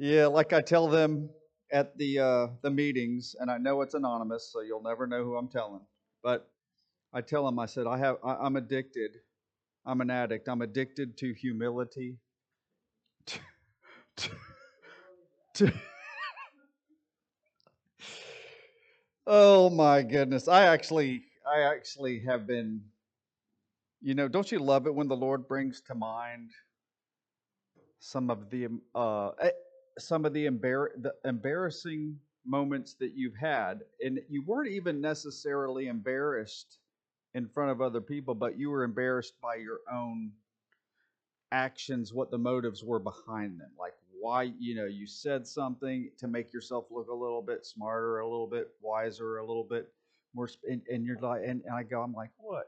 Yeah, like I tell them at the meetings, and I know it's anonymous, so you'll never know who I'm telling. But I tell them, I said, I'm addicted. I'm an addict. I'm addicted to humility. To, to, oh my goodness, I actually have been. Don't you love it when the Lord brings to mind some of the embarrassing moments that you've had, and you weren't even necessarily embarrassed in front of other people, but you were embarrassed by your own actions, what the motives were behind them, like why you said something to make yourself look a little bit smarter, a little bit wiser, a little bit more, and you're like, and I'm like, what,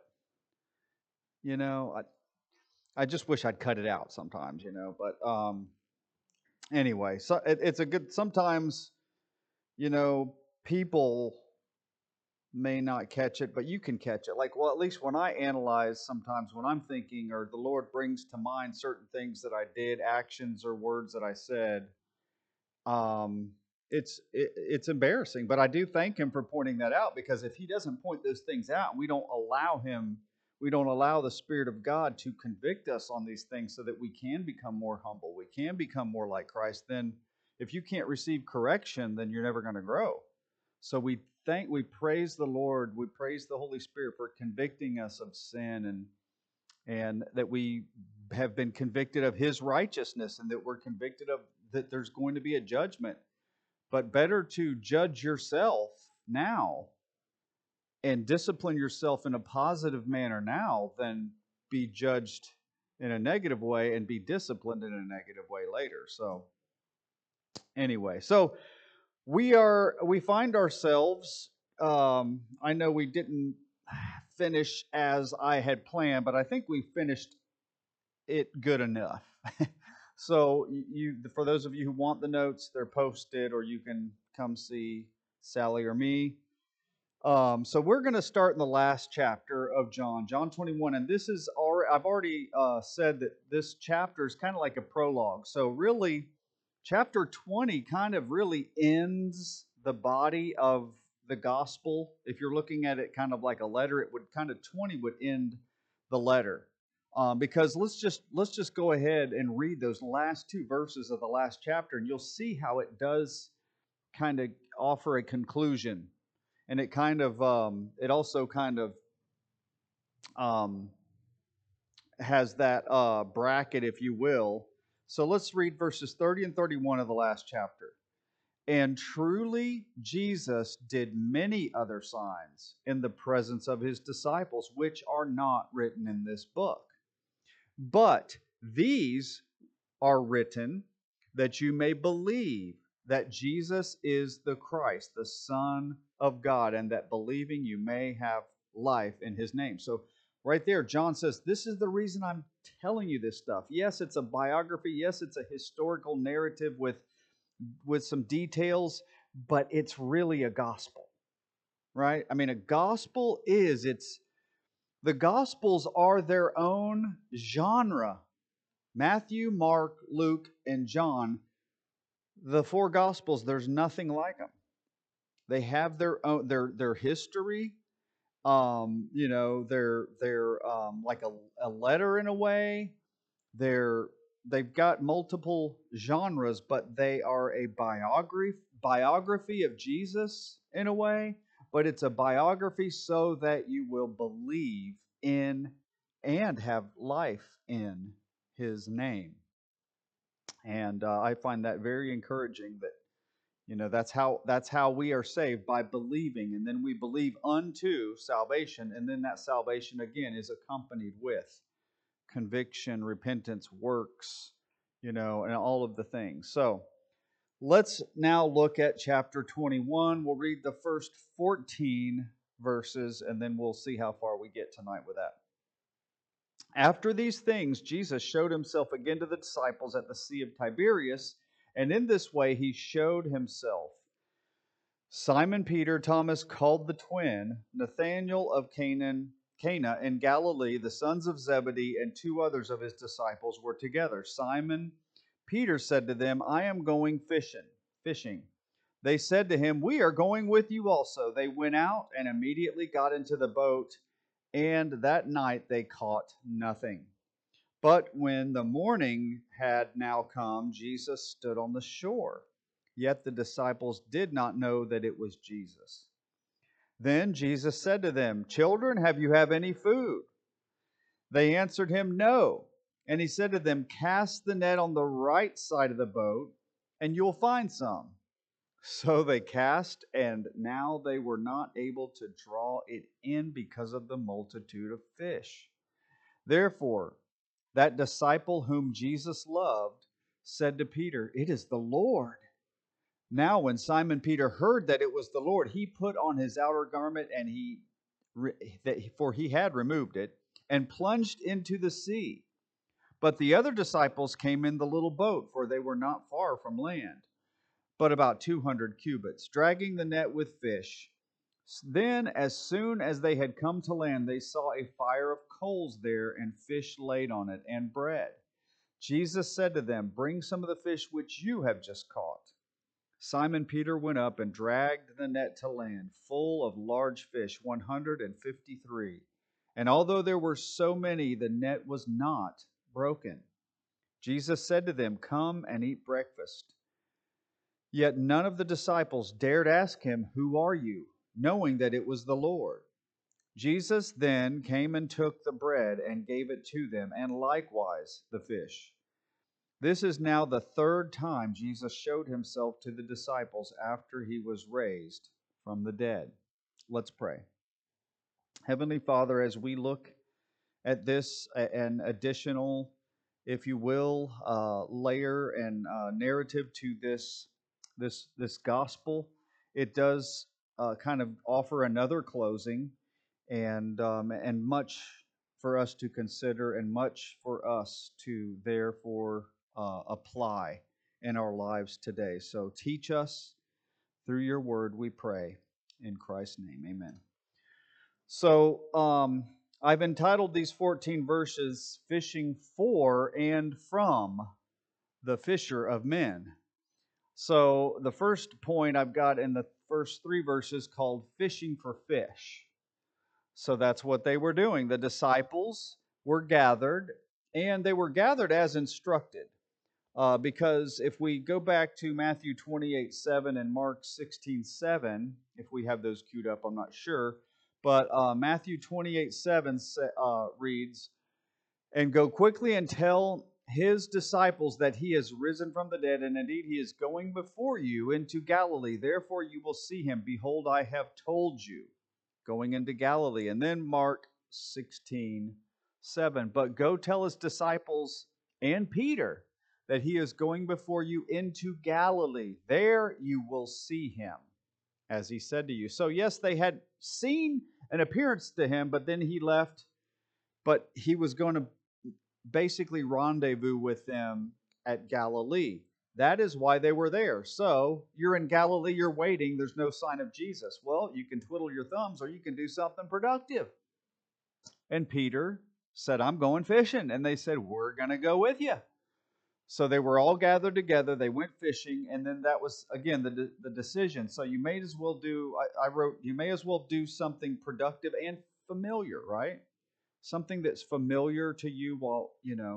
you know, I just wish I'd cut it out sometimes, but anyway, so it's a good sometimes, you know people may not catch it, but you can catch it. Like, well, at least when I analyze, sometimes when I'm thinking, or the Lord brings to mind certain things that I did, actions or words that I said, um it's embarrassing, but I do thank him for pointing that out, because if he doesn't point those things out, we don't allow the Spirit of God to convict us on these things so that we can become more humble, we can become more like Christ. Then if you can't receive correction, then you're never going to grow. So we praise the Lord, we praise the Holy Spirit for convicting us of sin, and that we have been convicted of his righteousness, and that we're convicted of that there's going to be a judgment. But better to judge yourself now and discipline yourself in a positive manner now than be judged in a negative way and be disciplined in a negative way later. So anyway, so we find ourselves, I know we didn't finish as I had planned, but I think we finished it good enough. So for those of you who want the notes, they're posted, or you can come see Sally or me. So we're going to start in the last chapter of John, John 21, and this is I've already said that this chapter is kind of like a prologue. So really, chapter 20 kind of really ends the body of the gospel. If you're looking at it kind of like a letter, it would kind of 20 would end the letter. Because let's just go ahead and read those last two verses of the last chapter, and you'll see how it does kind of offer a conclusion, and it also kind of um, has that bracket, if you will. So let's read verses 30 and 31 of the last chapter. And truly, Jesus did many other signs in the presence of his disciples, which are not written in this book. But these are written that you may believe that Jesus is the Christ, the Son of God, and that believing you may have life in his name. So, right there, John says, this is the reason I'm telling you this stuff. Yes, it's a biography. Yes, it's a historical narrative with some details, but it's really a gospel, right? I mean, a gospel is, it's the gospels are their own genre. Matthew, Mark, Luke, and John, the four gospels, there's nothing like them. They have their own their history. They're like a letter in a way. They're they've got multiple genres, but they are a biography of Jesus in a way. But it's a biography so that you will believe in and have life in his name. And I find that very encouraging, that that's how we are saved, by believing, and then we believe unto salvation, and then that salvation again is accompanied with conviction, repentance, works, and all of the things. So let's now look at chapter 21. We'll read the first 14 verses, and then we'll see how far we get tonight with that. After these things, Jesus showed himself again to the disciples at the Sea of Tiberias, and in this way he showed himself. Simon Peter, Thomas called the twin, Nathanael of Cana in Galilee, the sons of Zebedee, and two others of his disciples were together. Simon Peter said to them, I am going fishing. They said to him, we are going with you also. They went out and immediately got into the boat, and that night they caught nothing. But when the morning had now come, Jesus stood on the shore. Yet the disciples did not know that it was Jesus. Then Jesus said to them, children, have you any food? They answered him, no. And he said to them, cast the net on the right side of the boat, and you'll find some. So they cast, and now they were not able to draw it in because of the multitude of fish. Therefore, that disciple whom Jesus loved said to Peter, it is the Lord. Now, when Simon Peter heard that it was the Lord, he put on his outer garment, and for he had removed it, and plunged into the sea. But the other disciples came in the little boat, for they were not far from land, but about 200 cubits, dragging the net with fish. Then, as soon as they had come to land, they saw a fire of coals there, and fish laid on it, and bread. Jesus said to them, bring some of the fish which you have just caught. Simon Peter went up and dragged the net to land, full of large fish, 153. And although there were so many, the net was not broken. Jesus said to them, come and eat breakfast. Yet none of the disciples dared ask him, who are you? Knowing that it was the Lord. Jesus then came and took the bread and gave it to them, and likewise the fish. This is now the third time Jesus showed himself to the disciples after he was raised from the dead. Let's pray. Heavenly Father, as we look at this, an additional, if you will, layer and narrative to this gospel, it does kind of offer another closing, and much for us to consider, and much for us to therefore apply in our lives today. So teach us through your word, we pray. In Christ's name, amen. So I've entitled these 14 verses, Fishing for and from the Fisher of Men. So the first point I've got in the first 3 verses called Fishing for Fish. So that's what they were doing. The disciples were gathered, and they were gathered as instructed. Because if we go back to Matthew 28:7 and Mark 16:7, if we have those queued up, I'm not sure. But Matthew 28:7 reads, and go quickly and tell his disciples that he has risen from the dead, and indeed he is going before you into Galilee. Therefore you will see him. Behold, I have told you. Going into Galilee. And then Mark 16:7. But go tell his disciples and Peter that he is going before you into Galilee. There you will see him, as he said to you. So yes, they had seen an appearance to him, but then he left. But he was going to basically rendezvous with them at Galilee. That is why they were there. So you're in Galilee, you're waiting, there's no sign of Jesus. Well, you can twiddle your thumbs or you can do something productive. And Peter said, I'm going fishing. And they said, we're going to go with you. So they were all gathered together. They went fishing. And then that was, again, the decision. So you may as well do, I wrote, you may as well do something productive and familiar, right? Something that's familiar to you while,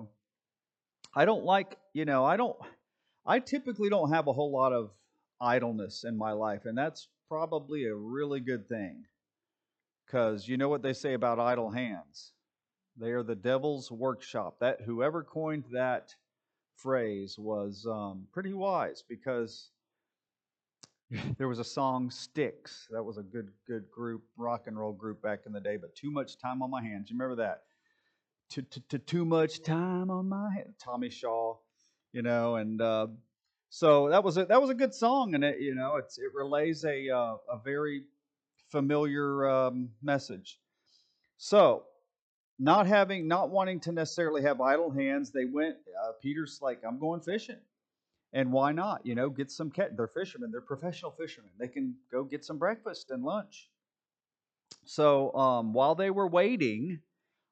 I typically don't have a whole lot of idleness in my life, and that's probably a really good thing. Because you know what they say about idle hands? They are the devil's workshop. That whoever coined that phrase was pretty wise, because there was a song, Styx. That was a good group, rock and roll group back in the day, but Too Much Time on My Hands. You remember that? Too much time on my hands. Tommy Shaw, and so that was a good song, and it relays a very familiar message. So not wanting to necessarily have idle hands, they went. Peter's like, I'm going fishing, and why not? Get some they're fishermen. They're professional fishermen. They can go get some breakfast and lunch. So while they were waiting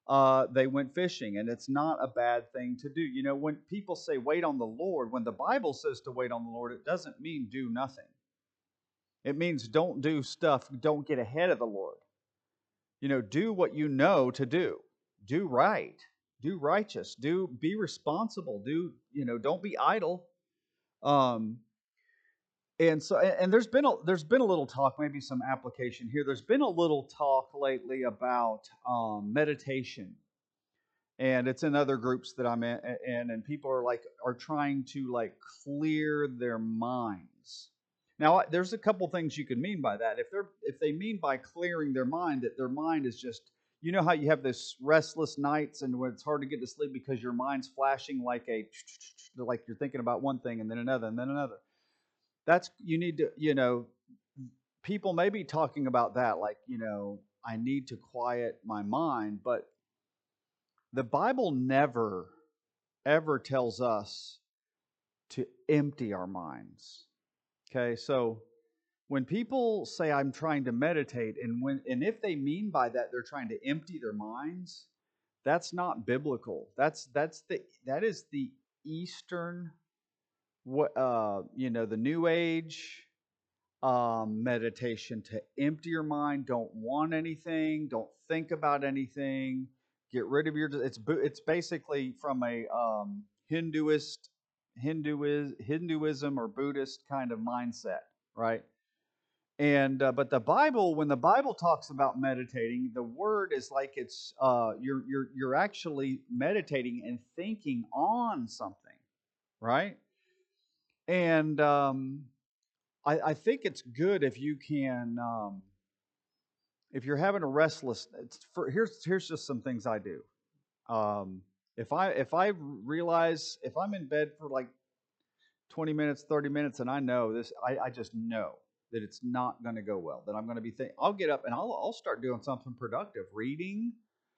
they went fishing, and it's not a bad thing to do. You know, when people say wait on the Lord, when the Bible says to wait on the Lord, it doesn't mean do nothing. It means don't do stuff, don't get ahead of the Lord. You know, do what you know to do. Do right. Do righteous. Do be responsible. Do, you know, don't be idle. Um and so and there's been a little talk, maybe some application here. There's been a little talk lately about meditation, and it's in other groups that I'm in, and people are trying to like clear their minds. Now, there's a couple things you can mean by that. If they mean by clearing their mind that their mind is just, you know how you have this restless nights and when it's hard to get to sleep because your mind's flashing like you're thinking about one thing and then another and then another. That's you need to, you know, people may be talking about that, like, you know, I need to quiet my mind, but the Bible never, ever tells us to empty our minds. Okay, so when people say I'm trying to meditate, and if they mean by that they're trying to empty their minds, that's not biblical. That is the Eastern, you know, the New Age meditation, to empty your mind, don't want anything, don't think about anything, get rid of your. It's basically from a Hinduism or Buddhist kind of mindset, right? And but the Bible, when the Bible talks about meditating, the word is like it's you're actually meditating and thinking on something, right? And I think it's good if you can, if you're having a restless. Here's just some things I do. Um, if I realize if I'm in bed for like 20 minutes, 30 minutes, and I know this, I just know that it's not going to go well. That I'm going to be I'll get up and I'll start doing something productive, reading,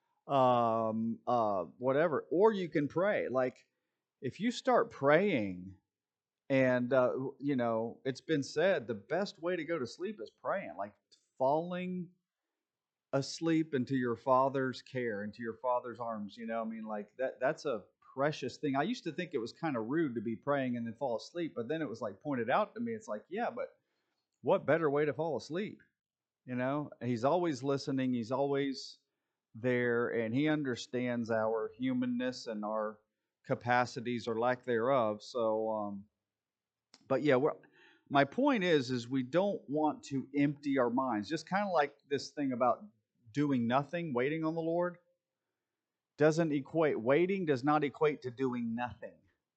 whatever. Or you can pray. Like if you start praying. And you know, it's been said the best way to go to sleep is praying, like falling asleep into your father's care, into your father's arms. You know, I mean, like that's a precious thing. I used to think it was kind of rude to be praying and then fall asleep, but then it was like pointed out to me. It's like, yeah, but what better way to fall asleep? You know, he's always listening. He's always there, and he understands our humanness and our capacities or lack thereof. So, but yeah, my point is we don't want to empty our minds. Just kind of like this thing about doing nothing, waiting on the Lord, doesn't equate. Waiting does not equate to doing nothing.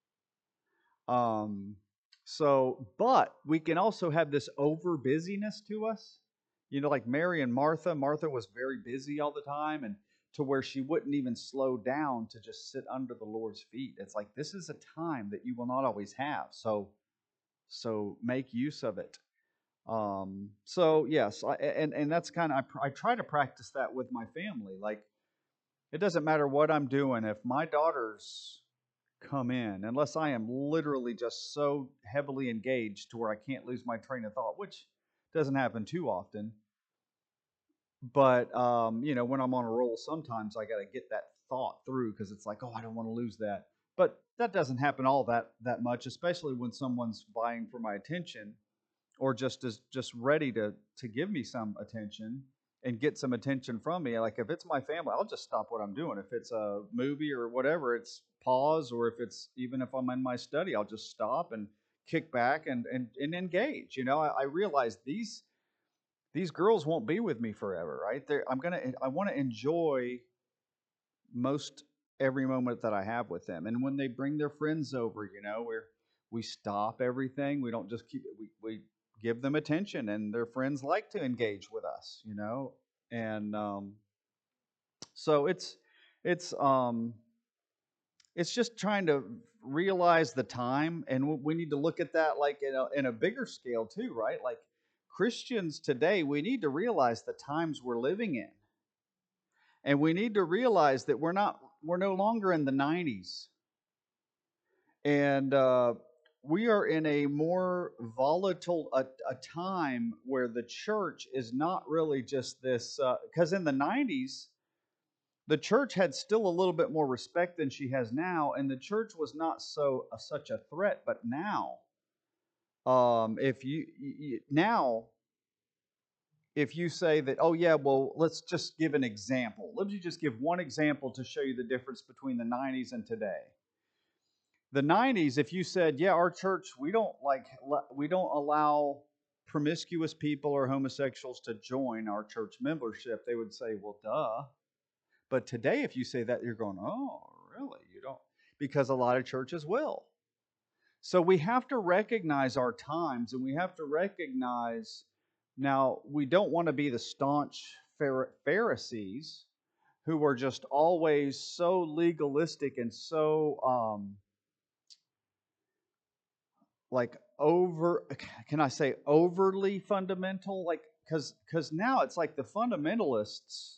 Um, but we can also have this over busyness to us. You know, like Mary and Martha. Martha was very busy all the time, and to where she wouldn't even slow down to just sit under the Lord's feet. It's like this is a time that you will not always have. So make use of it. So yes, and that's kind of I try to practice that with my family. Like it doesn't matter what I'm doing if my daughters come in, unless I am literally just so heavily engaged to where I can't lose my train of thought, which doesn't happen too often. But you know, when I'm on a roll, sometimes I got to get that thought through because it's like, oh, I don't want to lose that. But that doesn't happen all that much, especially when someone's vying for my attention or just ready to give me some attention and get some attention from me. Like if it's my family, I'll just stop what I'm doing. If it's a movie or whatever, it's pause. Or if it's even if I'm in my study, I'll just stop and kick back and engage. You know, I realize these girls won't be with me forever, right? I want to enjoy most every moment that I have with them. And when they bring their friends over, you know, we stop everything. We don't just keep we give them attention, and their friends like to engage with us, you know. And so it's it's just trying to realize the time, and we need to look at that like in a bigger scale too, right? Like Christians today, we need to realize the times we're living in. And we need to realize that we're no longer in the 90s. And we are in a more volatile a time where the church is not really just this, because in the 90s the church had still a little bit more respect than she has now, and the church was not such a threat. But now, if now, if you say that, oh yeah, well, let's just give an example. Let me just give one example to show you the difference between the '90s and today. The '90s, if you said, yeah, our church, we don't allow promiscuous people or homosexuals to join our church membership, they would say, well, duh. But today, if you say that, you're going, oh, really? You don't? Because a lot of churches will. So we have to recognize our times, and we have to recognize now we don't want to be the staunch Pharisees who are just always so legalistic and so like over, can I say overly fundamental? Like because now it's like the fundamentalists.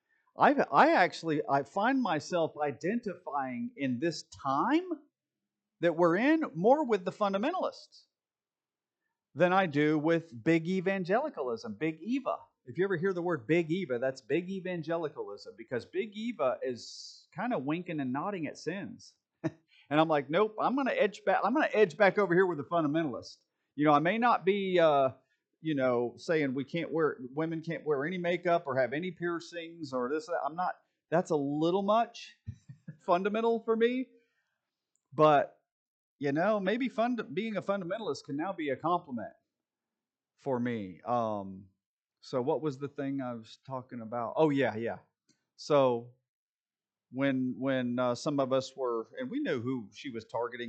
I find myself identifying in this time that we're in more with the fundamentalists than I do with big evangelicalism, big Eva. If you ever hear the word big Eva, that's big evangelicalism, because big Eva is kind of winking and nodding at sins. And I'm like, nope, I'm going to edge back. I'm going to edge back over here with the fundamentalists. I may not be, saying women can't wear any makeup or have any piercings or this. I'm not. That's a little much fundamental for me. But maybe being a fundamentalist can now be a compliment for me. So what was the thing I was talking about? Oh yeah. So when some of us were, and we knew who she was targeting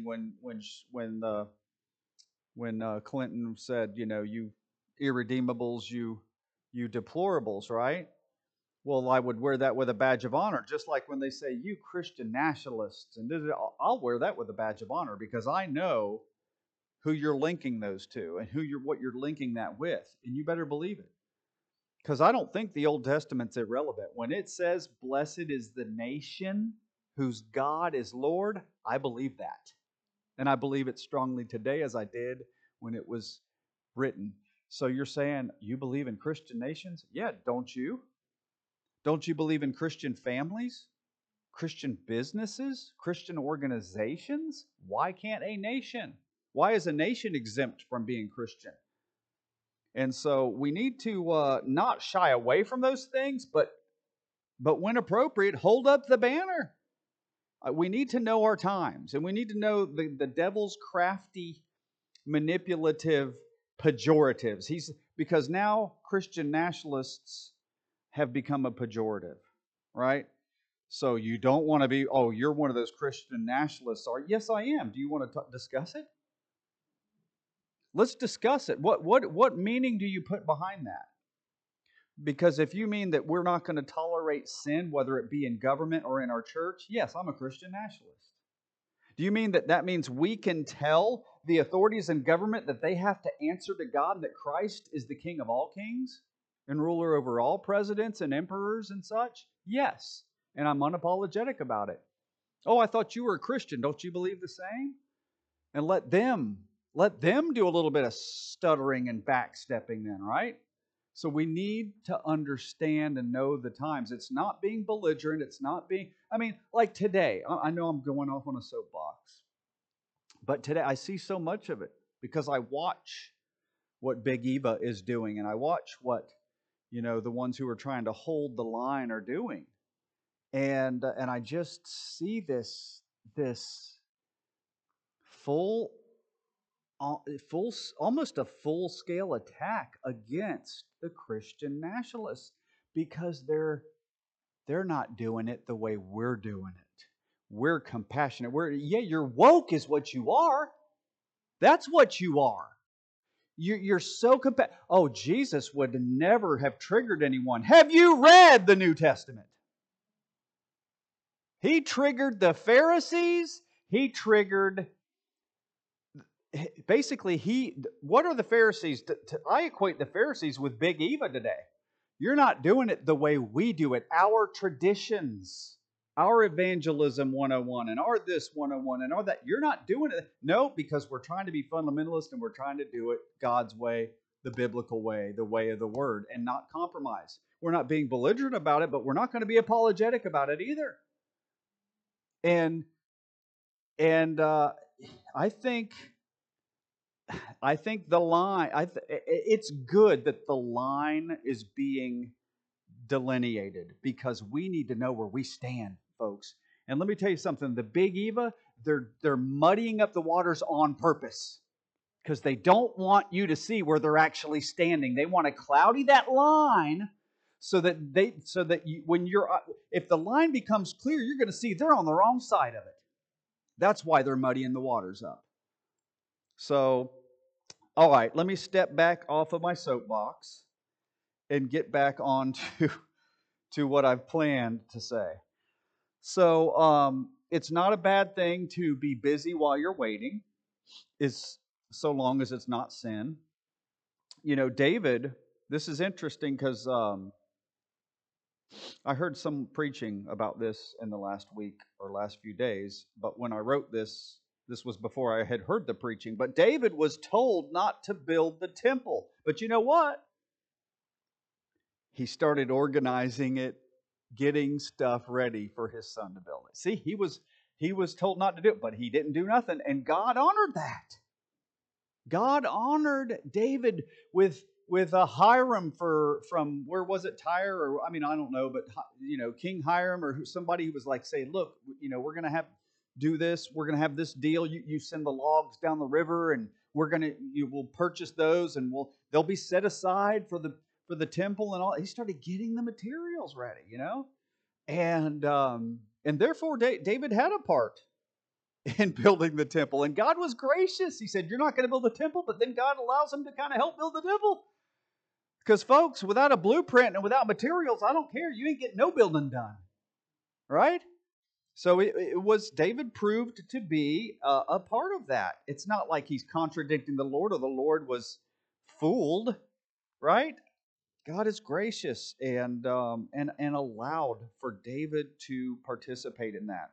when Clinton said, you irredeemables, you deplorables, right? Well, I would wear that with a badge of honor, just like when they say, you Christian nationalists, and I'll wear that with a badge of honor because I know who you're linking those to and what you're linking that with, and you better believe it. Because I don't think the Old Testament's irrelevant. When it says, blessed is the nation whose God is Lord, I believe that. And I believe it strongly today as I did when it was written. So you're saying you believe in Christian nations? Yeah, don't you? Don't you believe in Christian families, Christian businesses, Christian organizations? Why can't a nation? Why is a nation exempt from being Christian? And so we need to not shy away from those things, but when appropriate, hold up the banner. We need to know our times, and we need to know the devil's crafty, manipulative pejoratives. Because now Christian nationalists have become a pejorative, right? So you don't want to be, oh, you're one of those Christian nationalists. Yes, I am. Do you want to discuss it? Let's discuss it. What meaning do you put behind that? Because if you mean that we're not going to tolerate sin, whether it be in government or in our church, yes, I'm a Christian nationalist. Do you mean that means we can tell the authorities in government that they have to answer to God, that Christ is the King of all kings and ruler over all presidents and emperors and such? Yes, and I'm unapologetic about it. Oh, I thought you were a Christian. Don't you believe the same? And let them do a little bit of stuttering and backstepping then, right? So we need to understand and know the times. It's not being belligerent. It's not being, like today, I know I'm going off on a soapbox, but today I see so much of it because I watch what Big Eva is doing, and I watch what, the ones who are trying to hold the line are doing. And I just see this full almost a full scale attack against the Christian nationalists because they're not doing it the way we're doing it. We're compassionate. You're woke is what you are. That's what you are. You're so compassionate. Oh, Jesus would never have triggered anyone. Have you read the New Testament? He triggered the Pharisees. He triggered what are the Pharisees? I equate the Pharisees with Big Eva today. You're not doing it the way we do it. Our traditions, our evangelism 101 and our this 101 and all that. You're not doing it. No, because we're trying to be fundamentalist and we're trying to do it God's way, the biblical way, the way of the word, and not compromise. We're not being belligerent about it, but we're not going to be apologetic about it either. And and I think the line. It's good that the line is being delineated because we need to know where we stand, folks. And let me tell you something: the Big Eva, they're muddying up the waters on purpose because they don't want you to see where they're actually standing. They want to cloudy that line so that when you're if the line becomes clear, you're going to see they're on the wrong side of it. That's why they're muddying the waters up. So, all right, let me step back off of my soapbox and get back on to what I've planned to say. So, it's not a bad thing to be busy while you're waiting, is so long as it's not sin. David, this is interesting because I heard some preaching about this in the last week or last few days, but when I wrote this was before I had heard the preaching. But David was told not to build the temple. But you know what? He started organizing it, getting stuff ready for his son to build it. See, he was told not to do it, but he didn't do nothing, and God honored that. God honored David with a Hiram from where was it, Tyre, or I don't know, but King Hiram or somebody who was like, say, look, we're gonna have do this, we're gonna have this deal. You send the logs down the river, and we'll purchase those, and they'll be set aside for the temple and all. He started getting the materials ready, and therefore David had a part in building the temple. And God was gracious. He said, you're not going to build the temple, but then God allows him to kind of help build the temple. Because, folks, without a blueprint and without materials, I don't care. You ain't getting no building done. Right? So it was, David proved to be a part of that. It's not like he's contradicting the Lord or the Lord was fooled. Right? God is gracious and allowed for David to participate in that.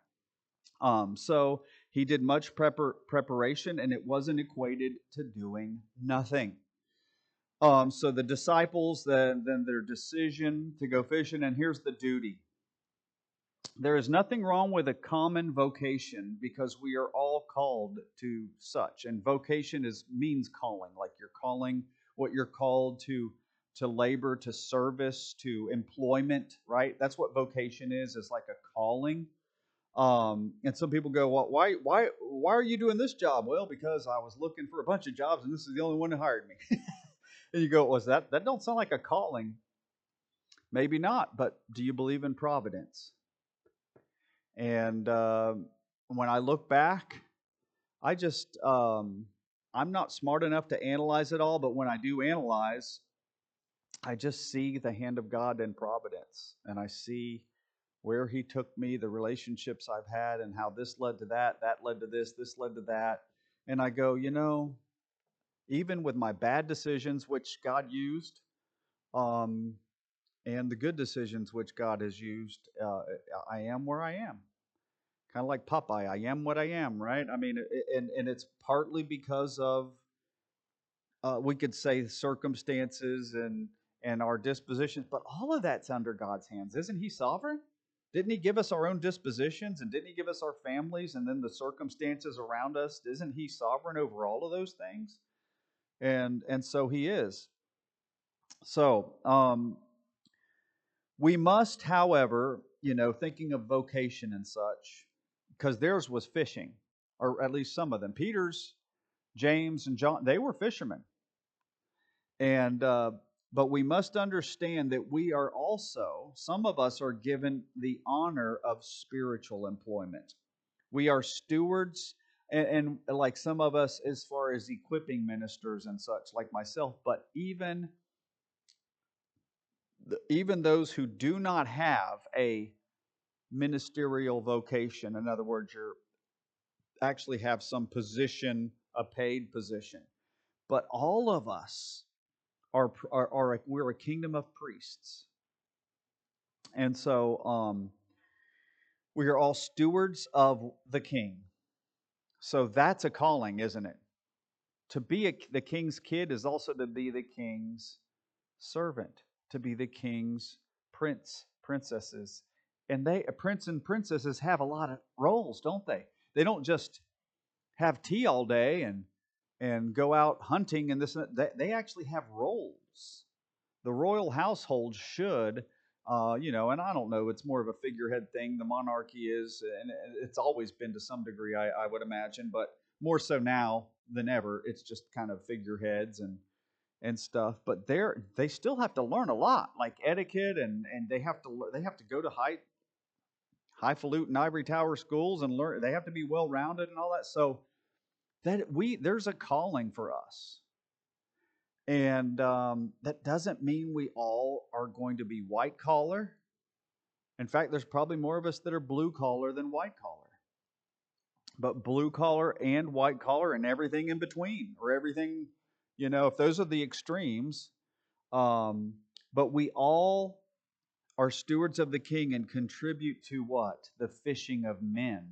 So he did much preparation, and it wasn't equated to doing nothing. So the disciples, then their decision to go fishing, and here's the duty. There is nothing wrong with a common vocation because we are all called to such. And vocation means calling, like you're calling what you're called to labor, to service, to employment, right? That's what vocation is. It's like a calling. And some people go, well, why are you doing this job? Well, because I was looking for a bunch of jobs, and this is the only one that hired me. And you go, was that don't sound like a calling? Maybe not, but do you believe in providence? And when I look back, I just I'm not smart enough to analyze it all, but when I do analyze, I just see the hand of God in providence, and I see where he took me, the relationships I've had, and how this led to that led to this led to that. And I go, even with my bad decisions, which God used, and the good decisions which God has used, I am where I am. Kind of like Popeye, I am what I am, right? And it's partly because of, we could say, circumstances and our dispositions, but all of that's under God's hands. Isn't he sovereign? Didn't he give us our own dispositions, and didn't he give us our families and then the circumstances around us? Isn't he sovereign over all of those things? And so he is. So we must, however, thinking of vocation and such, because theirs was fishing, or at least some of them. Peter's, James, and John, they were fishermen. And but we must understand that we are also, some of us are given the honor of spiritual employment. We are stewards, and like some of us, as far as equipping ministers and such, like myself, but even those who do not have a ministerial vocation, in other words, you actually have some position, a paid position, but all of us we're a kingdom of priests. And so we are all stewards of the king. So that's a calling, isn't it? To be the king's kid is also to be the king's servant. to be the king's princesses. And a prince and princesses have a lot of roles, don't they? They don't just have tea all day and go out hunting and this and that. They actually have roles. The royal household should, and I don't know, it's more of a figurehead thing. The monarchy is, and it's always been to some degree, I would imagine, but more so now than ever. It's just kind of figureheads and stuff. But they still have to learn a lot, like etiquette, and they have to go to highfalutin ivory tower schools and learn. They have to be well rounded and all that. So there's a calling for us. And that doesn't mean we all are going to be white collar. In fact, there's probably more of us that are blue collar than white collar. But blue collar and white collar and everything in between, or everything, if those are the extremes. But we all are stewards of the king and contribute to what? The fishing of men.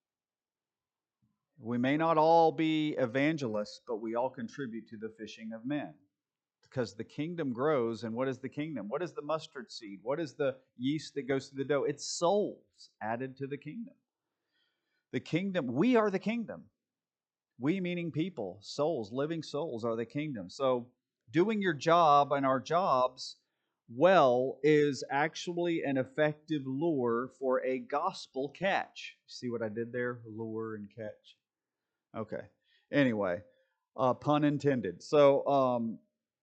We may not all be evangelists, but we all contribute to the fishing of men. Because the kingdom grows, and what is the kingdom? What is the mustard seed? What is the yeast that goes through the dough? It's souls added to the kingdom. The kingdom, we are the kingdom. We meaning people, souls, living souls are the kingdom. So doing your job and our jobs well is actually an effective lure for a gospel catch. See what I did there? Lure and catch. Okay. Anyway, pun intended. So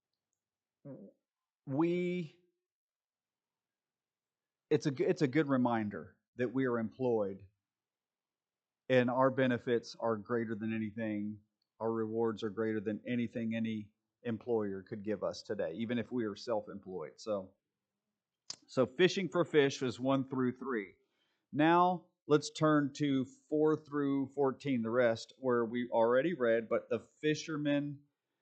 it's a good reminder that we are employed and our benefits are greater than anything. Our rewards are greater than anything any employer could give us today, even if we are self-employed. So fishing for fish was 1 through 3. Now let's turn to 4 through 14, the rest where we already read, but the fishermen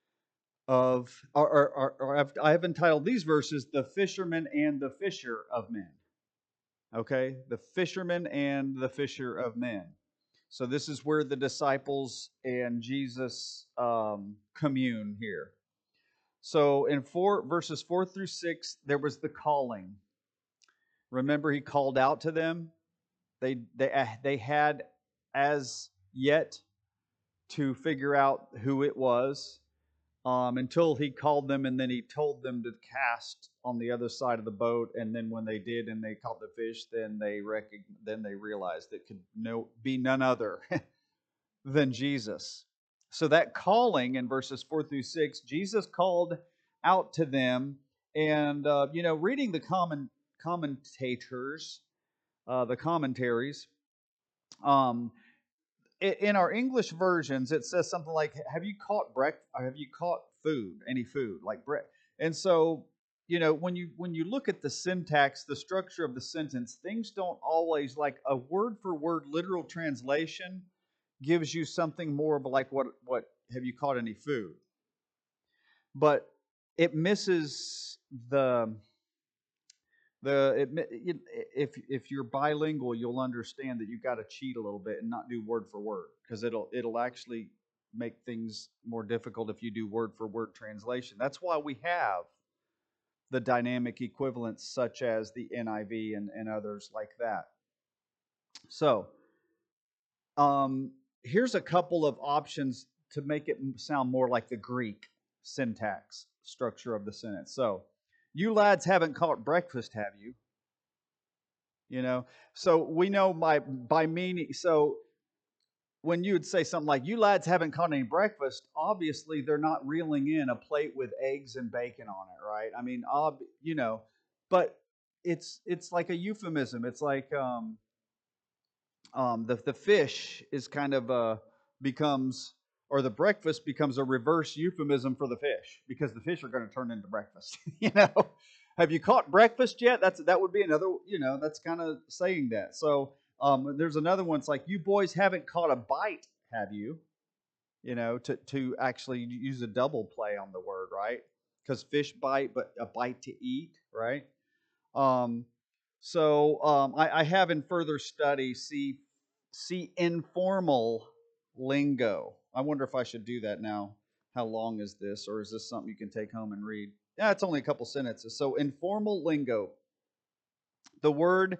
I have entitled these verses, The Fisherman and the Fisher of Men. Okay? The fisherman and the fisher of men. So this is where the disciples and Jesus commune here. So in verses 4 through 6, there was the calling. Remember, he called out to them. They had as yet to figure out who it was. Until he called them, and then he told them to cast on the other side of the boat. And then when they did, and they caught the fish, then they realized it could be none other than Jesus. So that calling in verses 4 through 6, Jesus called out to them, and reading the commentators, the commentaries. In our English versions, it says something like, "Have you caught Have you caught food? Any food like bread?" And so, when you look at the syntax, the structure of the sentence, things don't always, like a word for word literal translation gives you something more of like what have you caught any food? But it misses if you're bilingual, you'll understand that you've got to cheat a little bit and not do word for word, because it'll actually make things more difficult if you do word for word translation. That's why we have the dynamic equivalents such as the NIV and others like that. So here's a couple of options to make it sound more like the Greek syntax structure of the sentence. So, you lads haven't caught breakfast, have you? So we know by meaning. So when you would say something like, "You lads haven't caught any breakfast," obviously they're not reeling in a plate with eggs and bacon on it, right? I mean, but it's like a euphemism. It's like the fish is kind of becomes, or the breakfast becomes a reverse euphemism for the fish, because the fish are going to turn into breakfast. Have you caught breakfast yet? That would be another. That's kind of saying that. So there's another one. It's like, "You boys haven't caught a bite, have you?" To actually use a double play on the word, right? Because fish bite, but a bite to eat, right? I have in further study see informal lingo. I wonder if I should do that now. How long is this, or is this something you can take home and read? Yeah, it's only a couple sentences. So informal lingo. The word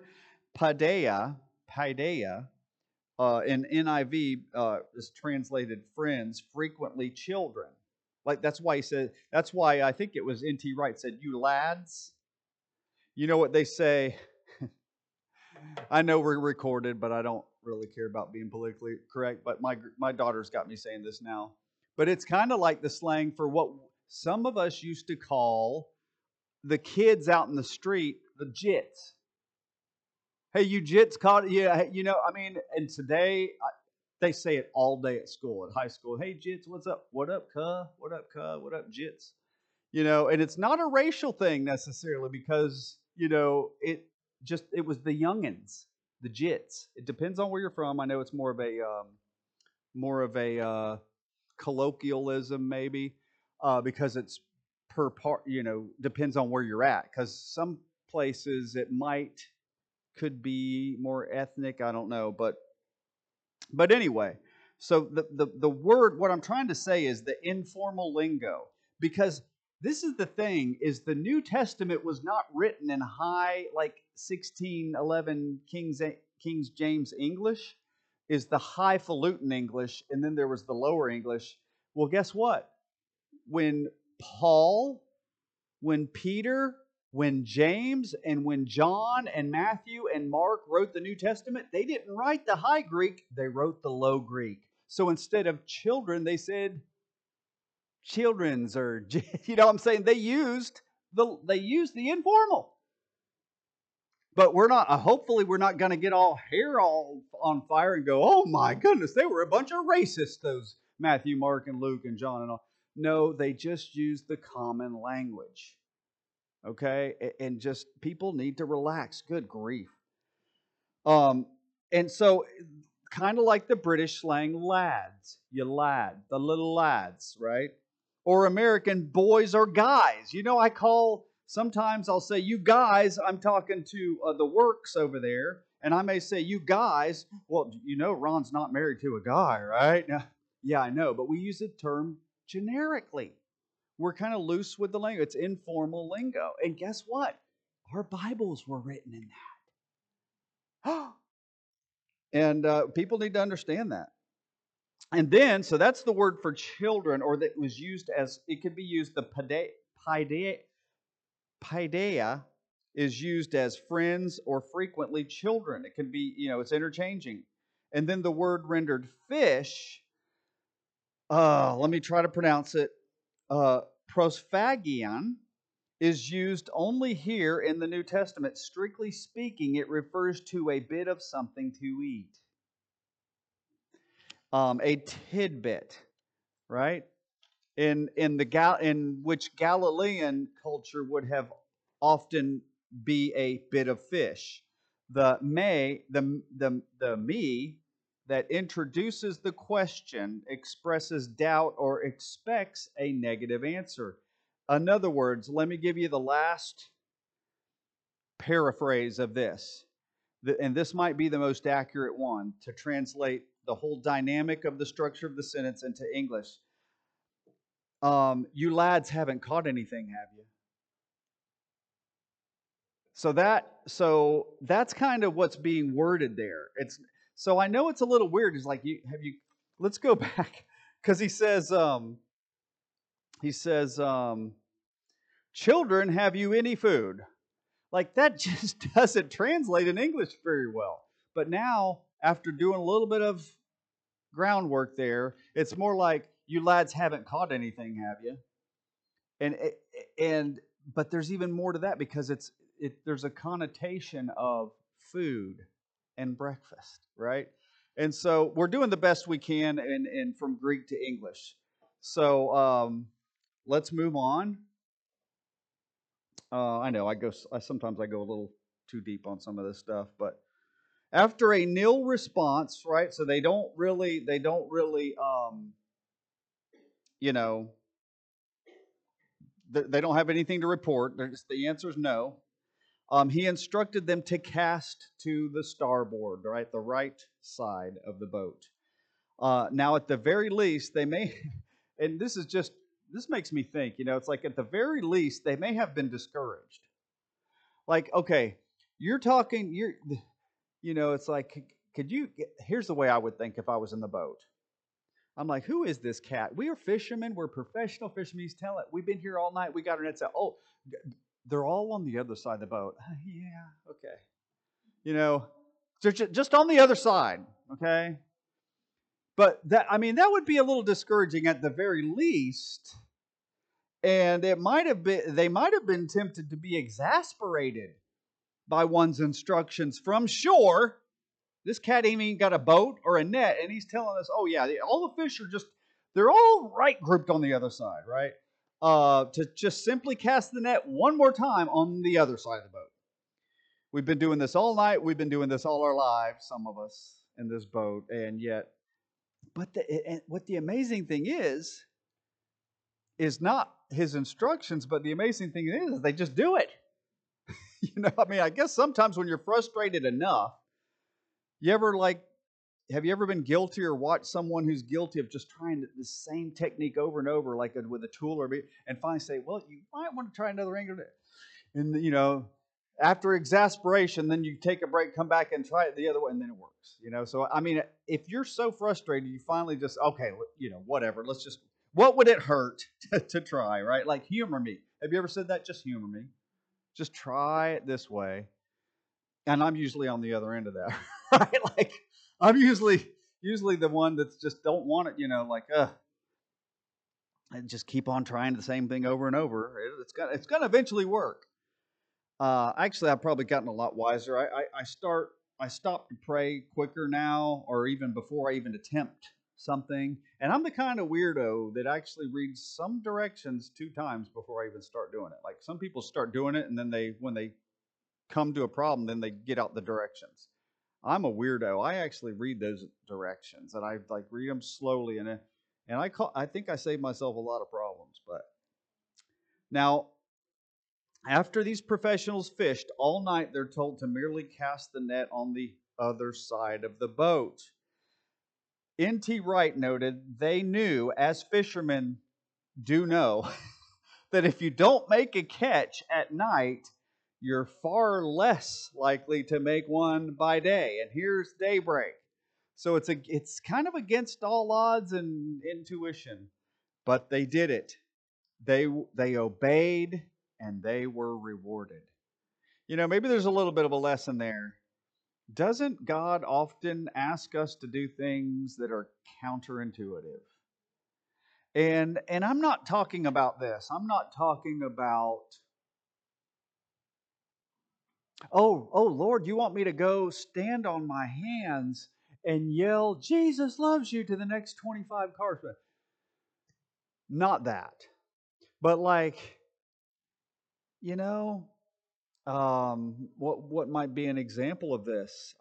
paideia, in NIV is translated friends, frequently children. Like that's why he said. That's why I think it was N.T. Wright said, "You lads." You know what they say. I know we're recorded, but I don't really care about being politically correct. But my daughter's got me saying this now. But it's kind of like the slang for what some of us used to call the kids out in the street, the jits. Hey, you jits caught it? Yeah, you know, I mean, and today they say it all day at school, at high school. Hey, jits, what's up? What up, cuh? What up, cuh? What up, jits? You know, and it's not a racial thing necessarily because, you know, it was the youngins, the jits. It depends on where you're from. I know it's more of a colloquialism maybe because it's per part, you know, depends on where you're at because some places it might could be more ethnic, I don't know, but anyway, so the word, what I'm trying to say is the informal lingo, because this is the thing, is the New Testament was not written in high, like 1611 King James English, is the highfalutin English, and then there was the lower English. Well, guess what? When Paul, when Peter, when James, and when John and Matthew and Mark wrote the New Testament, they didn't write the high Greek, they wrote the low Greek. So instead of children, they said children's, or you know what I'm saying? They used the informal. But we're not, hopefully we're not going to get all hair all on fire and go, oh my goodness, they were a bunch of racists, those Matthew, Mark, and Luke, and John, and all. No, they just used the common language. Okay? And just people need to relax. Good grief. Um, and so, kind of like the British slang, lads, you lad, the little lads, right? Or American boys or guys. You know, sometimes I'll say, you guys, I'm talking to the works over there, and I may say, you guys, well, you know, Ron's not married to a guy, right? Yeah, I know, but we use the term generically. We're kind of loose with the language. It's informal lingo. And guess what? Our Bibles were written in that. And people need to understand that. And then, so that's the word for children, or that was used as, it could be used, the paideia is used as friends or frequently children. It can be, you know, it's interchanging. And then the word rendered fish, let me try to pronounce it, prosphagion, is used only here in the New Testament. Strictly speaking, it refers to a bit of something to eat. A tidbit, right? In which Galilean culture would have often be a bit of fish. The me that introduces the question expresses doubt or expects a negative answer. In other words, let me give you the last paraphrase of this, and this might be the most accurate one to translate the whole dynamic of the structure of the sentence into English. You lads haven't caught anything, have you? So that's kind of what's being worded there. So I know it's a little weird. It's like, let's go back, because he says, children, have you any food? Like that just doesn't translate in English very well. But now, after doing a little bit of groundwork there, it's more like, you lads haven't caught anything, have you? And and but there's even more to that, because there's a connotation of food and breakfast, right? And so we're doing the best we can in from Greek to English. So let's move on. I know sometimes I go a little too deep on some of this stuff, but after a nil response, right? So they don't really, you know, they don't have anything to report. The answer is no. He instructed them to cast to the starboard, right, the right side of the boat. Now, at the very least, they may, and this is just this makes me think, it's like at the very least, they may have been discouraged. Like, okay, it's like, here's the way I would think if I was in the boat. I'm like, who is this cat? We are fishermen. We're professional fishermen. He's telling, we've been here all night. We got our nets out. Oh, they're all on the other side of the boat. Yeah, okay. Just on the other side, okay? But that would be a little discouraging at the very least. And they might have been tempted to be exasperated by one's instructions from shore. This cat ain't even got a boat or a net, and he's telling us, oh yeah, all the fish they're all right grouped on the other side, right? To just simply cast the net one more time on the other side of the boat. We've been doing this all night. We've been doing this all our lives, some of us in this boat, what the amazing thing is not his instructions, but the amazing thing is they just do it. I guess sometimes when you're frustrated enough, have you ever been guilty or watched someone who's guilty of just trying the same technique over and over, like with a tool and finally say, well, you might want to try another angle. And, after exasperation, then you take a break, come back and try it the other way, and then it works. So, if you're so frustrated, you finally just, okay, whatever. What would it hurt to try, right? Like, humor me. Have you ever said that? Just humor me. Just try it this way. And I'm usually on the other end of that, right? Like, I'm usually the one that's just don't want it, and just keep on trying the same thing over and over. It's gonna eventually work. Actually, I've probably gotten a lot wiser. I stop to pray quicker now, or even before I even attempt something. And I'm the kind of weirdo that actually reads some directions 2 times before I even start doing it. Like, some people start doing it, and then when they come to a problem, then they get out the directions. I'm a weirdo. I actually read those directions, and I read them slowly, and I think I saved myself a lot of problems. But now, after these professionals fished all night, they're told to merely cast the net on the other side of the boat. N.T. Wright noted they knew, as fishermen do know, that if you don't make a catch at night, you're far less likely to make one by day. And here's daybreak. So it's kind of against all odds and intuition, but they did it. They obeyed, and they were rewarded. Maybe there's a little bit of a lesson there. Doesn't God often ask us to do things that are counterintuitive? And I'm not talking about this. I'm not talking about, oh Lord, you want me to go stand on my hands and yell, Jesus loves you, to the next 25 cars? But not that. But what might be an example of this?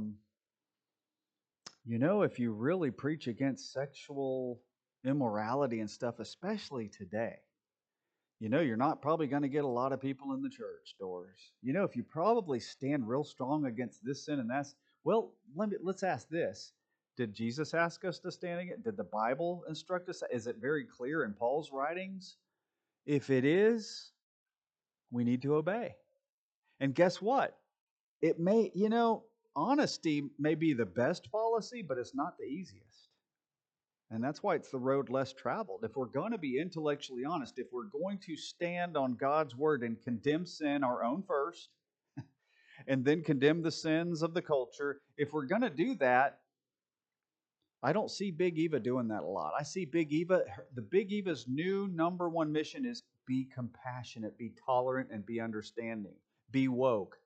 If you really preach against sexual immorality and stuff, especially today, you're not probably going to get a lot of people in the church doors. If you probably stand real strong against this sin and that's, well, let's ask this. Did Jesus ask us to stand against? Did the Bible instruct us? Is it very clear in Paul's writings? If it is, we need to obey. And guess what? It may, honesty may be the best policy, but it's not the easiest. And that's why it's the road less traveled. If we're going to be intellectually honest, if we're going to stand on God's word and condemn sin, our own first, and then condemn the sins of the culture, if we're going to do that, I don't see Big Eva doing that a lot. I see Big Eva, the Big Eva's new number one mission is be compassionate, be tolerant, and be understanding. Be woke.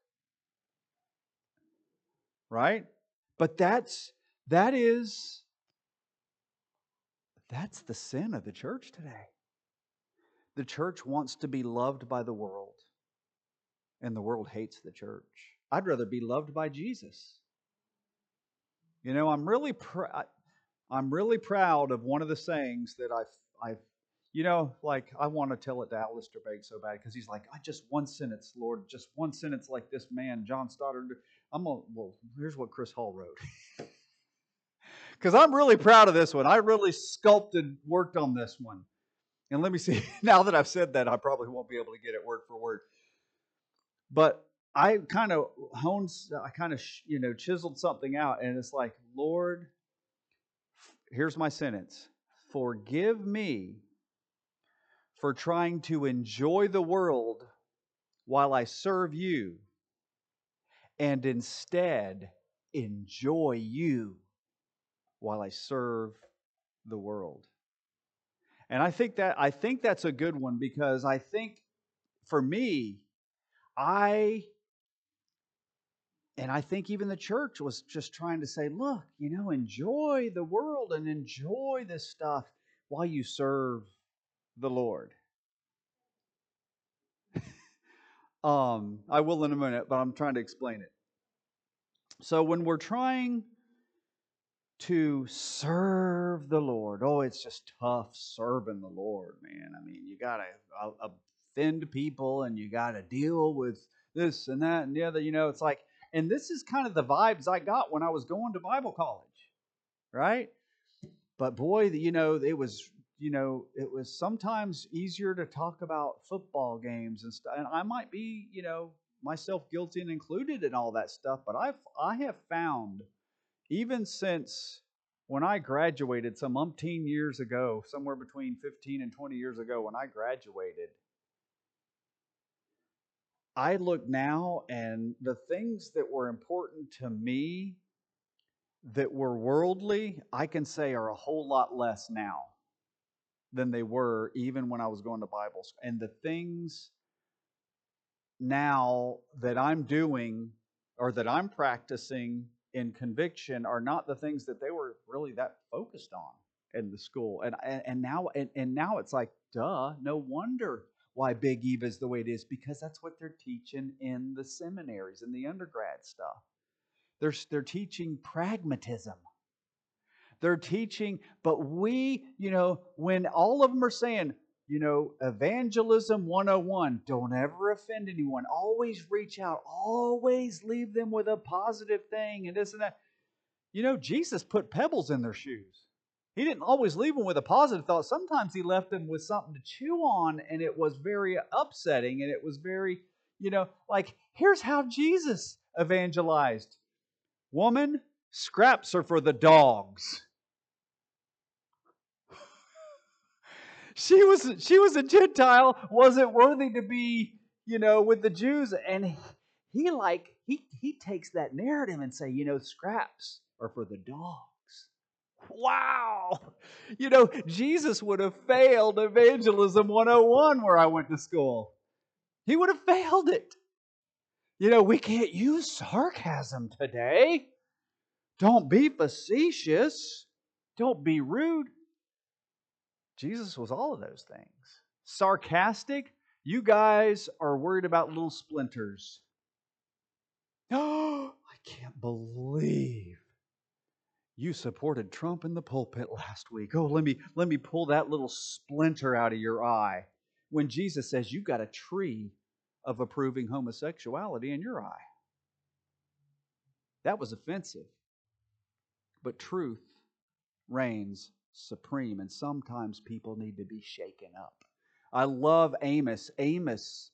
Right? But that's the sin of the church today. The church wants to be loved by the world, and the world hates the church. I'd rather be loved by Jesus. I'm really proud of one of the sayings that I've I want to tell it to Alistair Begg so bad, because he's like, just one sentence, Lord, just one sentence like this man, John Stoddard. Here's what Chris Hall wrote. Because I'm really proud of this one. I really worked on this one. And let me see, now that I've said that, I probably won't be able to get it word for word. But I kind of chiseled something out, and it's like, Lord, here's my sentence. Forgive me for trying to enjoy the world while I serve you, and instead enjoy you while I serve the world. And I think that's a good one, because I think for me, I think even the church was just trying to say, look, enjoy the world and enjoy this stuff while you serve the Lord. I will in a minute, but I'm trying to explain it. So when we're trying to serve the Lord, oh, it's just tough serving the Lord, man. I mean, you got to offend people, and you got to deal with this and that and the other. It's like, and this is kind of the vibes I got when I was going to Bible college, right? But boy, it was sometimes easier to talk about football games and stuff. And I might be, myself guilty and included in all that stuff. But I have found, even since when I graduated some umpteen years ago, somewhere between 15 and 20 years ago, when I graduated, I look now, and the things that were important to me that were worldly, I can say are a whole lot less now than they were even when I was going to Bible school. And the things now that I'm doing or that I'm practicing in conviction are not the things that they were really that focused on in the school. And now it's like, duh, no wonder why Big Eva is the way it is, because that's what they're teaching in the seminaries and the undergrad stuff. They're teaching pragmatism. They're teaching, but we, when all of them are saying, evangelism 101, don't ever offend anyone, always reach out, always leave them with a positive thing, and this and that. Jesus put pebbles in their shoes. He didn't always leave them with a positive thought. Sometimes he left them with something to chew on, and it was very upsetting, and it was very, like, here's how Jesus evangelized. Woman, scraps are for the dogs. She was a Gentile, wasn't worthy to be, with the Jews. And he takes that narrative and say, scraps are for the dogs. Wow. Jesus would have failed evangelism 101 where I went to school. He would have failed it. We can't use sarcasm today. Don't be facetious. Don't be rude. Jesus was all of those things. Sarcastic, you guys are worried about little splinters. Oh, I can't believe you supported Trump in the pulpit last week. Oh, let me pull that little splinter out of your eye. When Jesus says you've got a tree of approving homosexuality in your eye. That was offensive. But truth reigns supreme, and sometimes people need to be shaken up. I love Amos. Amos,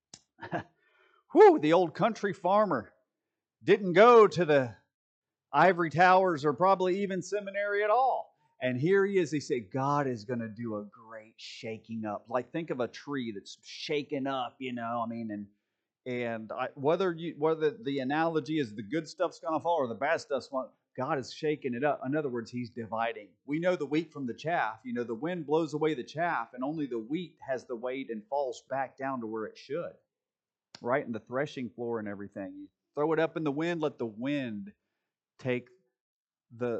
the old country farmer, didn't go to the ivory towers or probably even seminary at all. And here he is. He said, God is going to do a great shaking up. Like, think of a tree that's shaken up, whether the analogy is the good stuff's going to fall or the bad stuff's going to, God is shaking it up. In other words, he's dividing. We know the wheat from the chaff. The wind blows away the chaff, and only the wheat has the weight and falls back down to where it should, right? In the threshing floor and everything. You throw it up in the wind, let the wind take the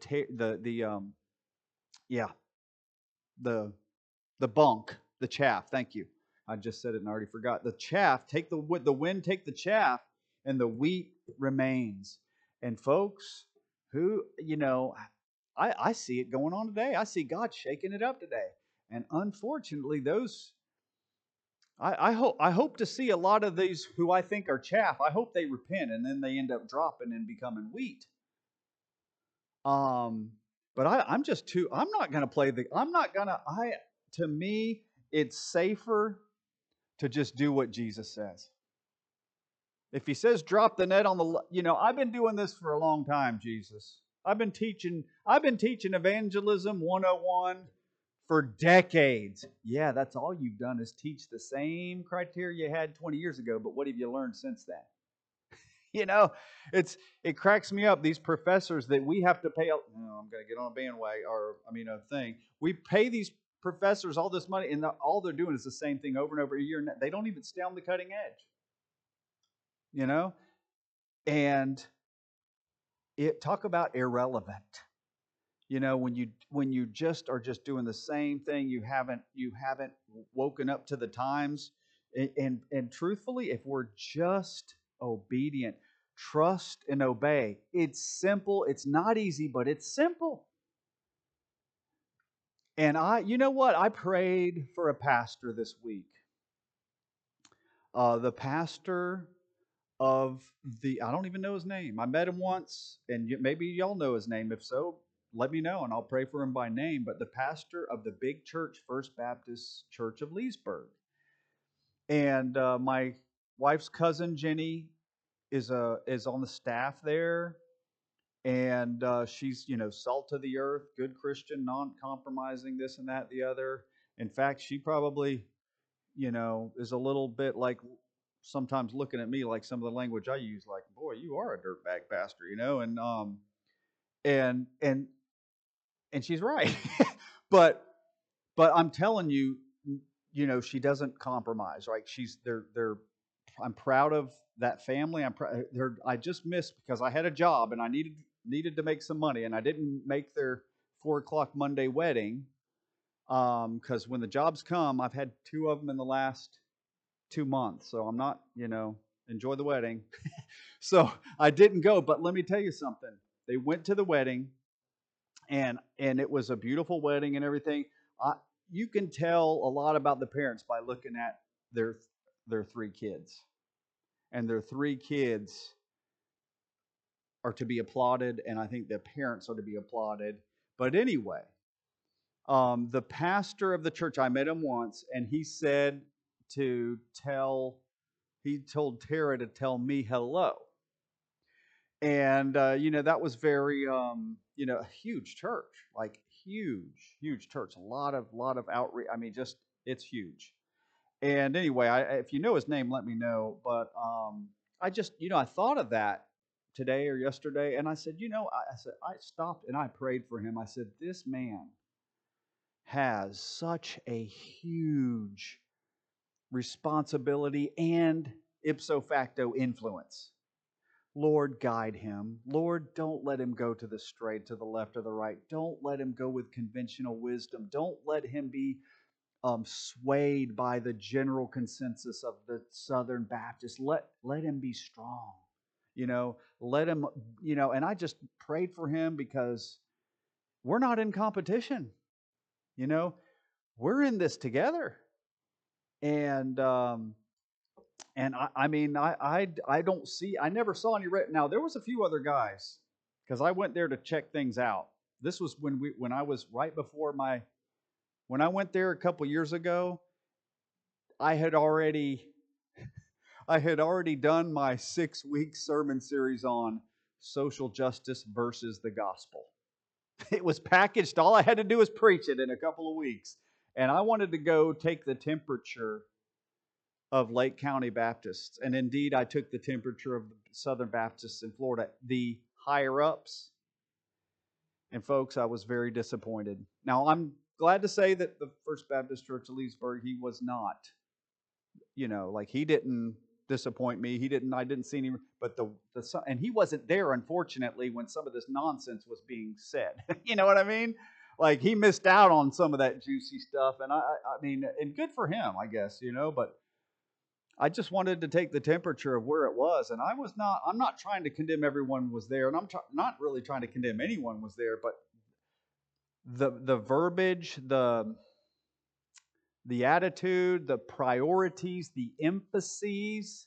bunk, the chaff. Thank you. I just said it and I already forgot. The chaff, the wind take the chaff, and the wheat remains. And folks, I see it going on today. I see God shaking it up today. And unfortunately, I hope to see a lot of these who I think are chaff. I hope they repent, and then they end up dropping and becoming wheat. But I'm not going to play I'm not going to, to me, it's safer to just do what Jesus says. If he says drop the net on the, I've been doing this for a long time, Jesus. I've been teaching evangelism 101 for decades. Yeah, that's all you've done is teach the same criteria you had 20 years ago, but what have you learned since then? You know, it cracks me up. These professors that we have to pay. I'm going to get on a bandwagon, or a thing. We pay these professors all this money, and all they're doing is the same thing over and over a year. They don't even stay on the cutting edge. You know, and talk about irrelevant. When you just are just doing the same thing, you haven't woken up to the times. And truthfully, if we're just obedient, trust and obey. It's simple. It's not easy, but it's simple. And you know what? I prayed for a pastor this week. The pastor of I don't even know his name. I met him once, and maybe y'all know his name. If so, let me know, and I'll pray for him by name. But the pastor of the big church, First Baptist Church of Leesburg. And my wife's cousin, Jenny, is on the staff there. And she's, salt of the earth, good Christian, non-compromising, this and that, the other. In fact, she probably, is a little bit like sometimes looking at me like some of the language I use, like, boy, you are a dirtbag pastor, and she's right. but I'm telling you, she doesn't compromise, right? They're I'm proud of that family. I just missed because I had a job and I needed to make some money, and I didn't make their 4:00 Monday wedding. Because when the jobs come, I've had 2 of them in the last 2 months, so I'm not, enjoy the wedding. So I didn't go, but let me tell you something. They went to the wedding, and it was a beautiful wedding and everything. You can tell a lot about the parents by looking at their 3 kids, and their 3 kids are to be applauded, and I think the parents are to be applauded. But anyway, the pastor of the church, I met him once, and he told Tara to tell me hello. And, that was very, a huge church, like huge church, a lot of outreach. It's huge. And anyway, if you know his name, let me know. But I just, I thought of that today or yesterday, and I said, I stopped and I prayed for him. I said, this man has such a huge responsibility and ipso facto influence. Lord, guide him. Lord, don't let him go to the straight, to the left, or the right. Don't let him go with conventional wisdom. Don't let him be swayed by the general consensus of the Southern Baptists. Let him be strong. Let him, and I just prayed for him because we're not in competition. We're in this together. And I don't see. I never saw any. Now there was a few other guys because I went there to check things out. This was when I was right before when I went there a couple years ago. I had already done my 6-week sermon series on social justice versus the gospel. It was packaged. All I had to do was preach it in a couple of weeks, and I wanted to go take the temperature of Lake County Baptists. And indeed, I took the temperature of the Southern Baptists in Florida, the higher ups. And folks, I was very disappointed. Now, I'm glad to say that the First Baptist Church of Leesburg, he was not, he didn't disappoint me. I didn't see any, but and he wasn't there, unfortunately, when some of this nonsense was being said. You know what I mean? Like, he missed out on some of that juicy stuff. And and good for him, I guess, but I just wanted to take the temperature of where it was, and I'm not trying to condemn everyone was there, and I'm not really trying to condemn anyone was there, but the verbiage, the attitude, the priorities, the emphases,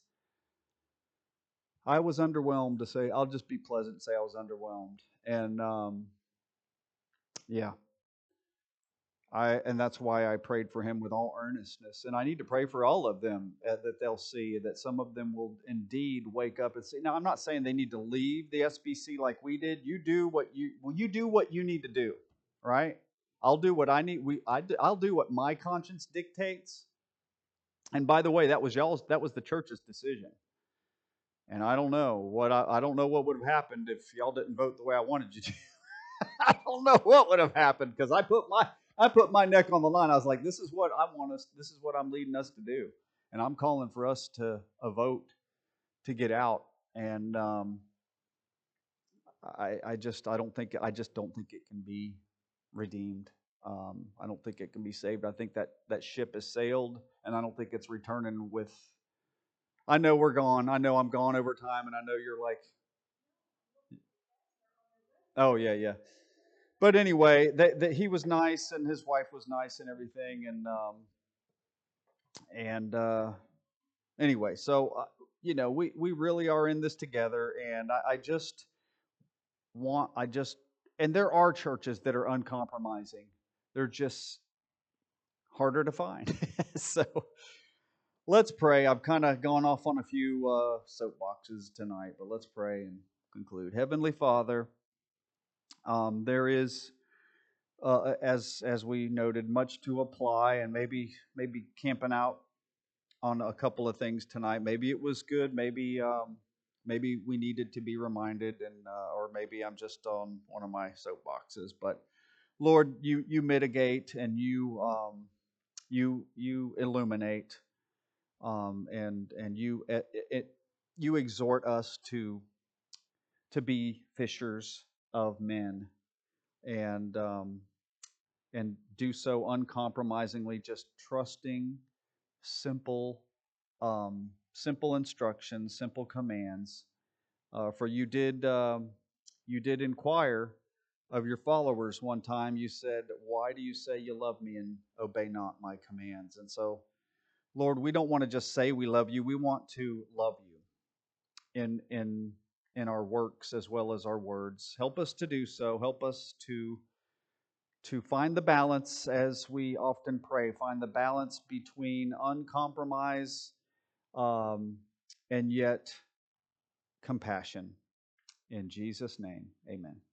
I was underwhelmed to say. I'll just be pleasant and say I was underwhelmed. And yeah. And that's why I prayed for him with all earnestness. And I need to pray for all of them, that they'll see that some of them will indeed wake up and see. Now, I'm not saying they need to leave the SBC like we did. You do what you need to do, right? I'll do what I need. I'll do what my conscience dictates. And by the way, that was the church's decision. And I don't know I don't know what would have happened if y'all didn't vote the way I wanted you to. I don't know what would have happened because I put my neck on the line. I was like, this is what I want us. This is what I'm leading us to do, and I'm calling for us to a vote to get out. And I just don't think it can be redeemed. I don't think it can be saved. I think that ship has sailed, and I don't think it's returning with. I know we're gone. I know I'm gone over time, and I know you're like, oh yeah, yeah. But anyway, he was nice, and his wife was nice, and everything, and anyway, so we really are in this together, and I just I just, and there are churches that are uncompromising. They're just harder to find. So let's pray. I've kind of gone off on a few soapboxes tonight, but let's pray and conclude. Heavenly Father, there is. As we noted, much to apply, and maybe camping out on a couple of things tonight. Maybe it was good. Maybe we needed to be reminded, and or maybe I'm just on one of my soapboxes. But Lord, you mitigate and you illuminate, and you exhort us to be fishers of men, and do so uncompromisingly, just trusting simple, simple instructions, simple commands. For you did inquire of your followers one time. You said, "Why do you say you love me and obey not my commands?" And so, Lord, we don't want to just say we love you. We want to love you in our works as well as our words. Help us to do so. Help us to find the balance, as we often pray, find the balance between uncompromise, um, and yet compassion. In Jesus' name, amen.